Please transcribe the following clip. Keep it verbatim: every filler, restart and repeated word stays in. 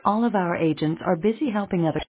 All of our agents are busy helping others.